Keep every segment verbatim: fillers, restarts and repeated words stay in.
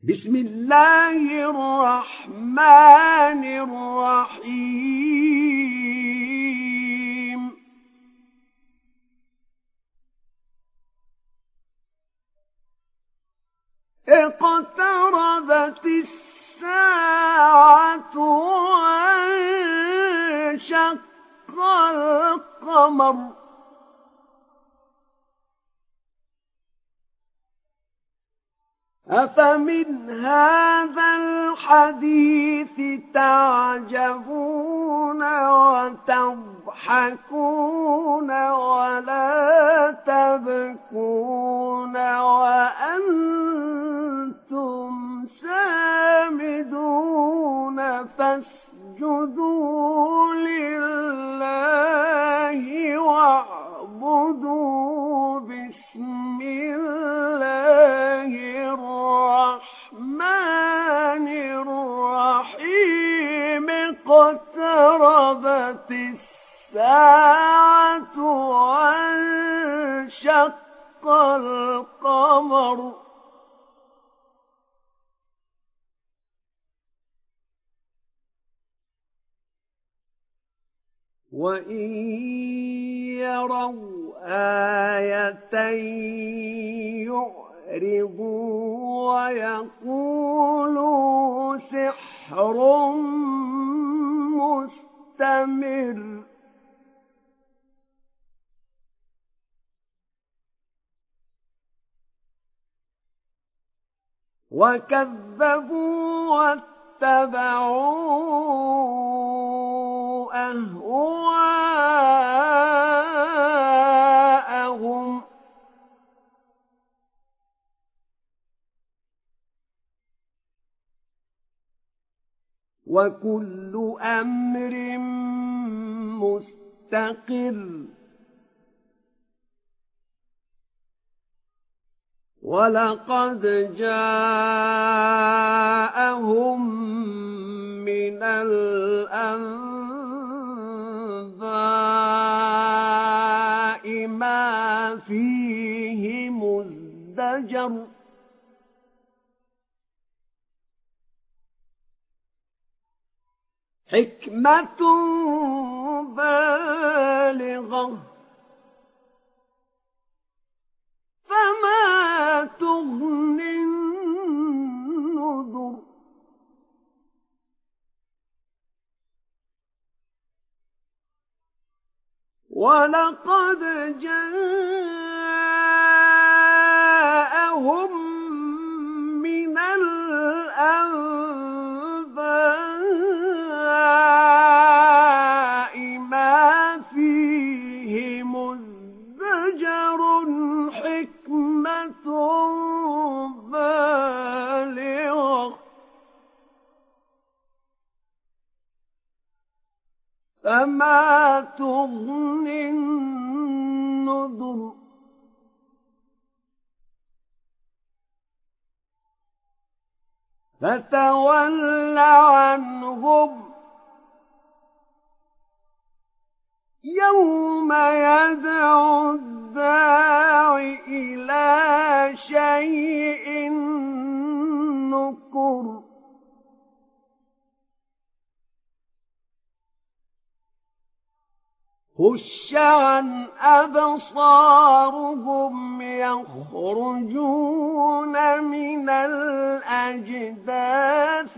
بسم الله الرحمن الرحيم اقتربت الساعة وانشق القمر أفمن هذا الحديث تعجبون وتضحكون ولا تبكون وأنتم سامدون فاسجدوا لله واعبدوا بسم الله الرحمن الرحيم اقتربت الساعة وانشق القمر وإن يروا آية يعرضوا ويقولوا سحر مستمر وكذبوا واتبعوا أهواءهم وكل أمر مستقر ولقد جاءهم من الأنباء ما فيه مزدجر حكمة بالغة فما تغني النذر ولقد جاءهم من الأنباء ما فيه مزدجر حكمة بالغة فما تغني النذر فتول عنهم يوم يدعو الداع إلى شيء نكر خش عن أبصارهم يخرجون من الأجداث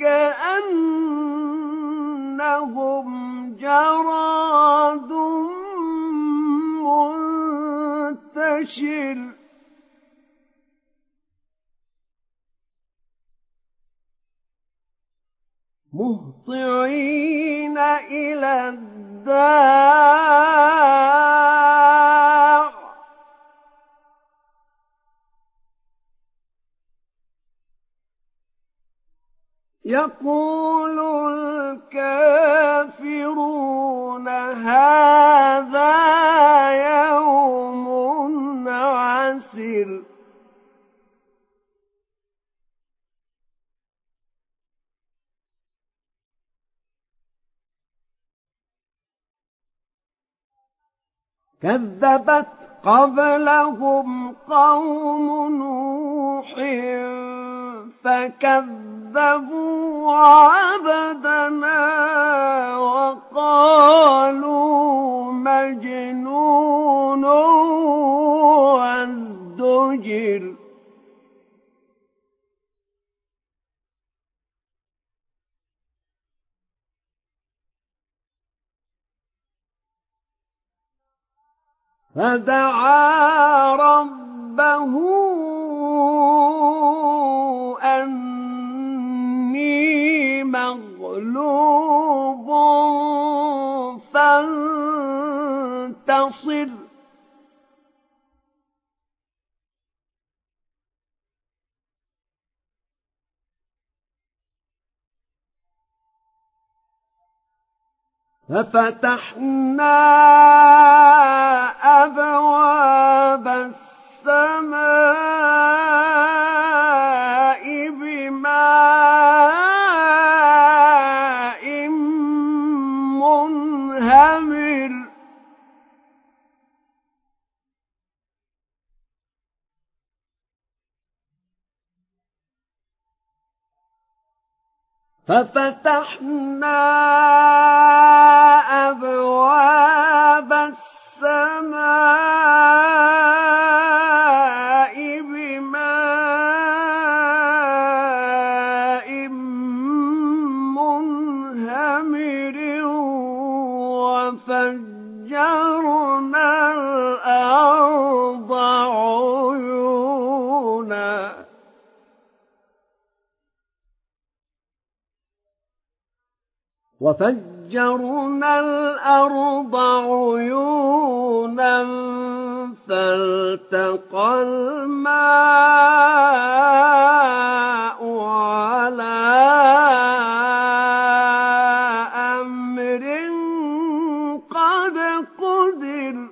كأنهم جراد منتشر مهطعين إلى الداع يقول الكافرون هذا يوم عسر كذبت قبلهم قوم نوح فكذبوا عبدنا وقالوا مجنون وازدجر فدعا ربه أني مغلوب فانتصر ففتحنا أبواب السماء بماء منهمر ففتحنا أبواب السماء بماء منهمر وفجرنا الأرض عيونا وفجرنا الأرض عيونا فالتقى الماء على أمر قد قدر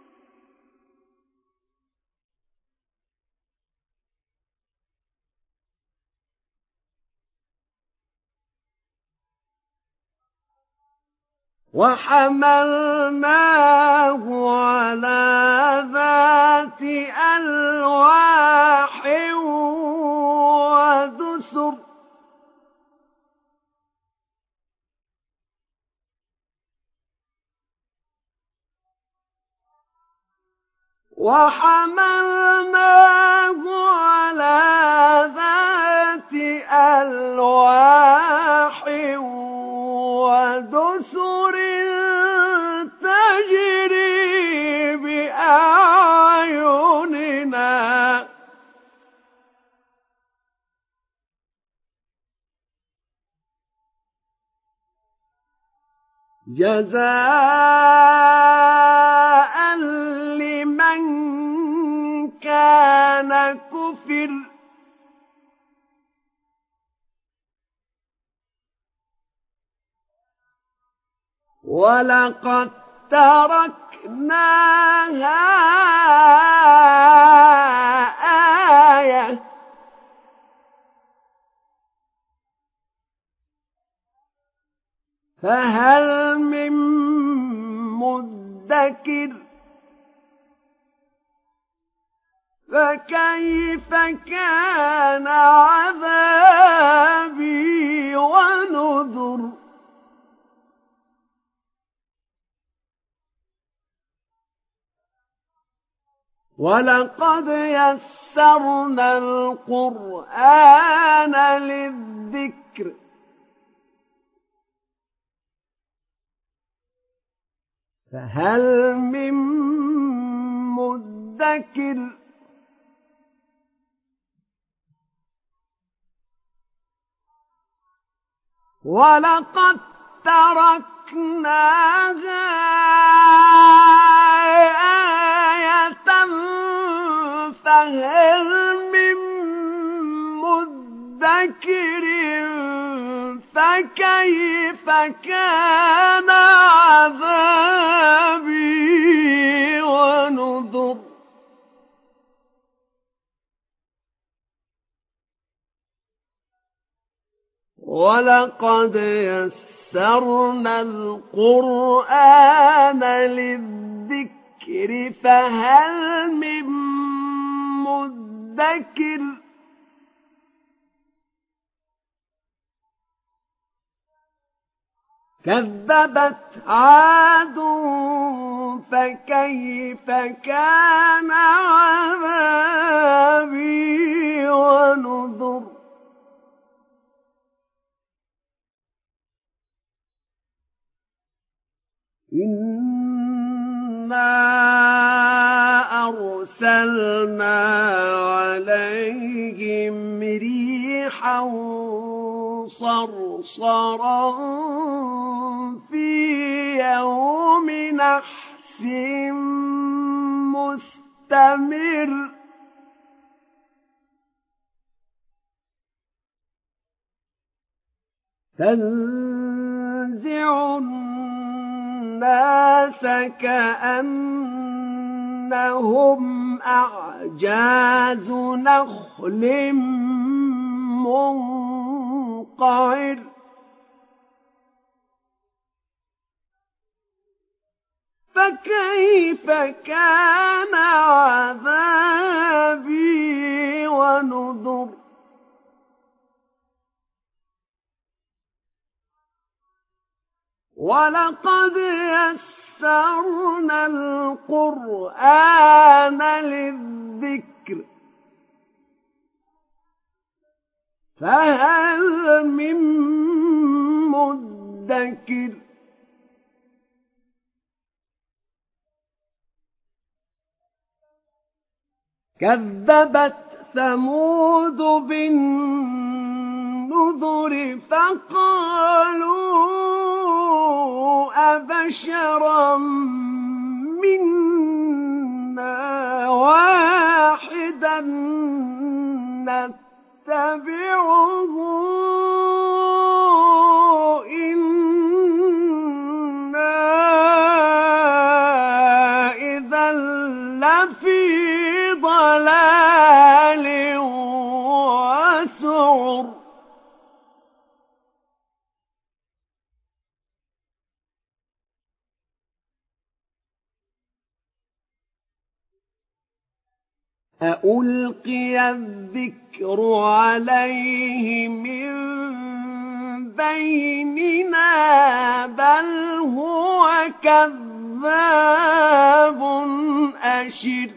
وحملناه على ذات ألواح ودسر وحملناه على ذات ألواح ودسر تجري بأعيننا جزاء لمن كان كفر ولقد تركناها آية فهل من مدكر فكيف كان عذابي ونذر ولقد يسرنا القرآن للذكر فهل من مدكر ولقد تركناها آية فهل من مدكر فكيف كان عذابي ونذر ولقد يسرنا القرآن للذكر فهل من مدكر كذبت عاد فكيف كان عذابي ونذر إنا أرسلنا عليهم ريحا صرصرا في يوم نحس مستمر تنزع الناس كأنهم أعجاز نخل منقعر فكيف كان عذابي ونذر ولقد يسرنا القرآن للذكر فهل من مدكر كذبت ثمود بالنذر فقالوا أبشرا منا واحدا نتبعه إنا إذا لفي ضلال وسعر أألقي الذكر عليه من بيننا بل هو كذاب أشر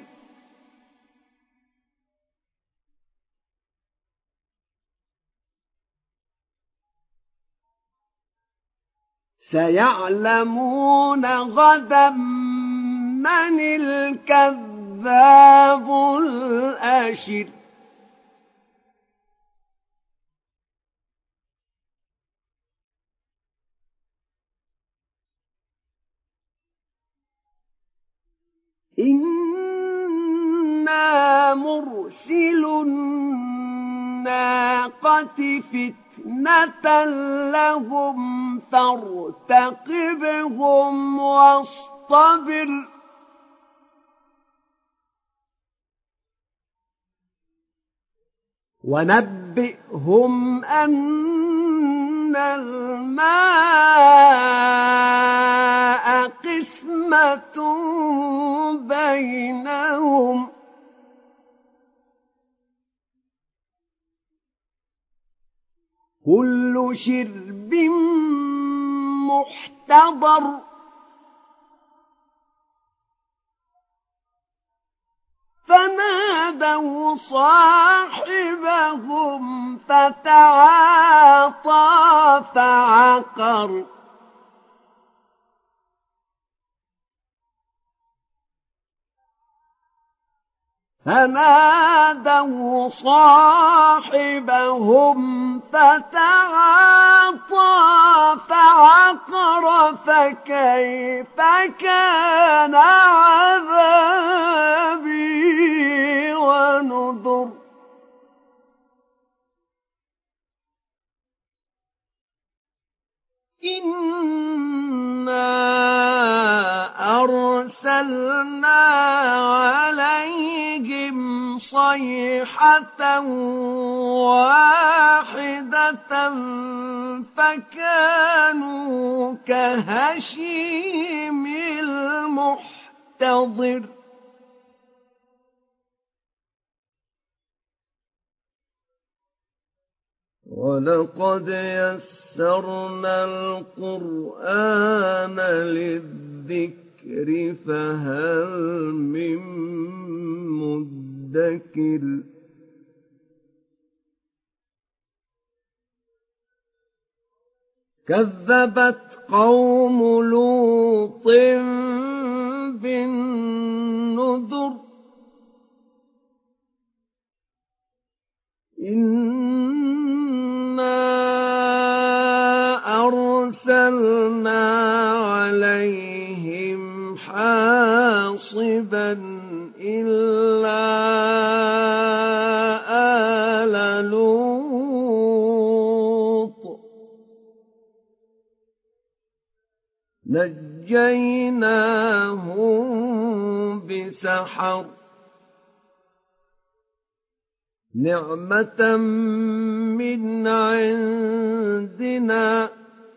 سيعلمون غدا من الكذاب الأشر إنا مرسل الناقة فتنة لهم فارتقبهم واصطبر ونبئهم أن الماء قسمة بينهم كل شرب محتضر فنادوا صاحبهم فتعاطى فعقر فنادوا صاحبهم فتعاطى فعقر فكيف كان عذابي ونذر إنا أرسلنا عليهم صيحة واحدة فكانوا كهشيم المحتضر ولقد يسرنا القرآن للذكر فهل من مدكر كذبت قوم لوط بالنذر إنا أرسلنا عليهم حاصبا إلا آل لوط نجيناهم بسحر نعمة من عندنا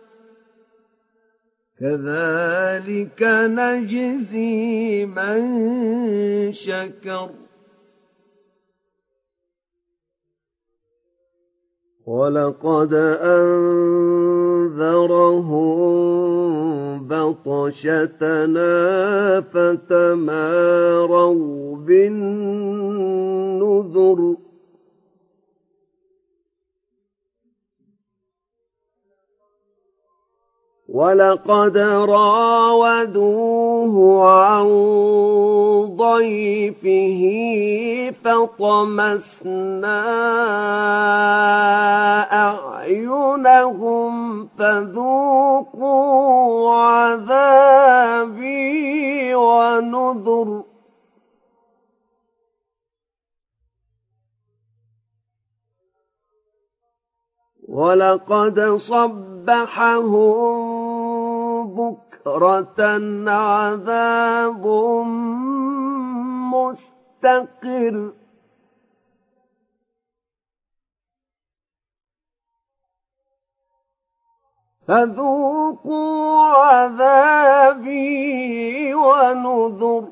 كذلك نجزي من شكر ولقد أنذرهم بطشتنا فتماروا بالنذر ولقد راودوه عن ضيفه فطمسنا أعينهم فذوقوا عذابي ونذر ولقد صبحهم بكرة عذاب مستقر فذوقوا عذابي ونذر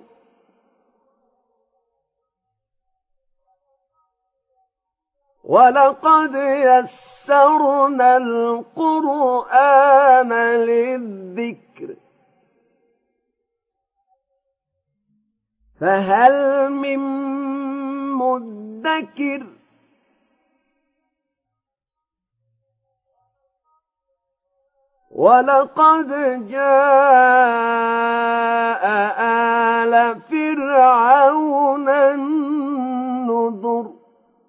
ولقد يسرنا القرآن للذكر فهل من مدكر ولقد جاء آل فرعون النذر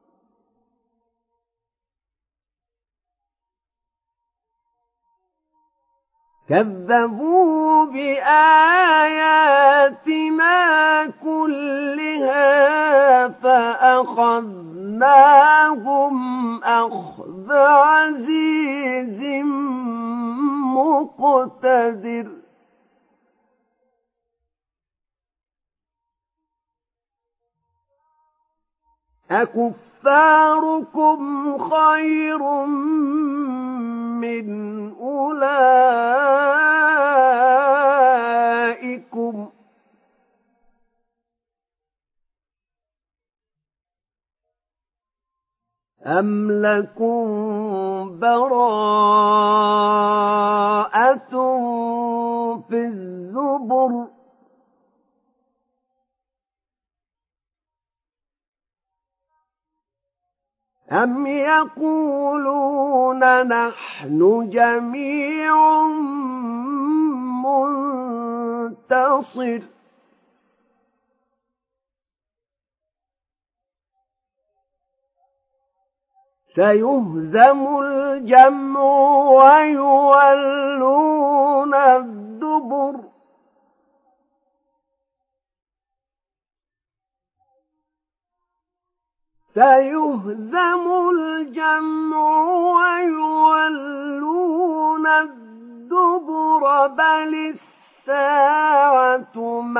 كذبوا بآياتنا كلها فأخذناهم أخذ عزيز مقتدر أكفاركم خير من أولئكم أم لكم براءة في الزبر أم يقولون نحن جميع منتصر سيهزم الجمع ويولون الدبر سيهزم الجمع ويولون الدبر بل الساعة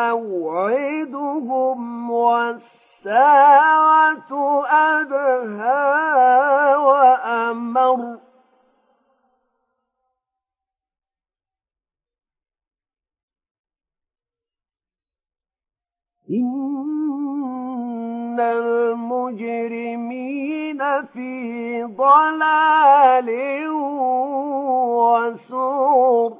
موعدهم والساعة أدهى وأمر إن المجرمين في ضلال وسعر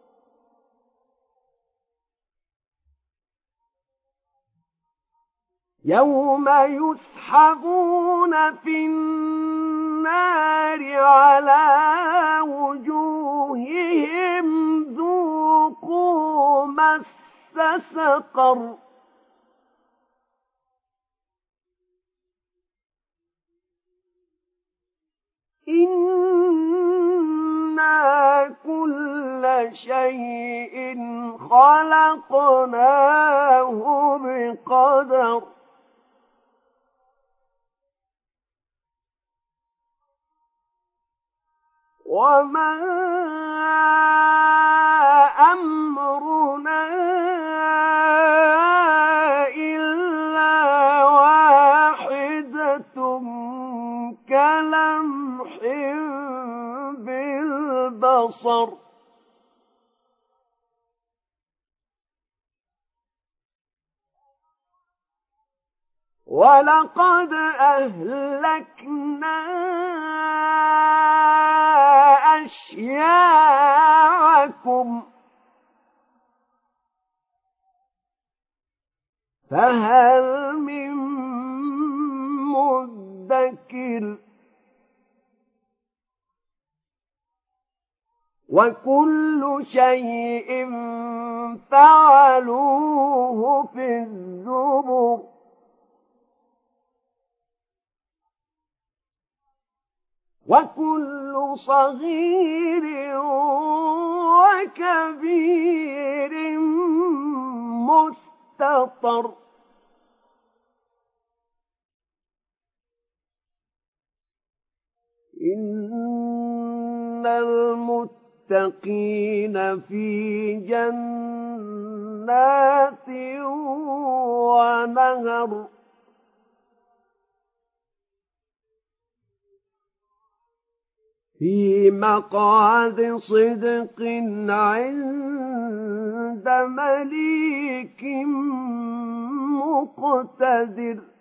يوم يسحبون في النار على وجوههم ذوقوا مس سقر إنا كل شيء خلقناه بقدر وما أمرنا إلا واحدة كلمح بالبصر ولقد أهلكنا أشياعكم فهل من مدكر وكل شيء فعلوه في الزبر وكل صغير وكبير مستطر إن المتقين في جنات ونهر في مقعد صدق عند مليك مقتدر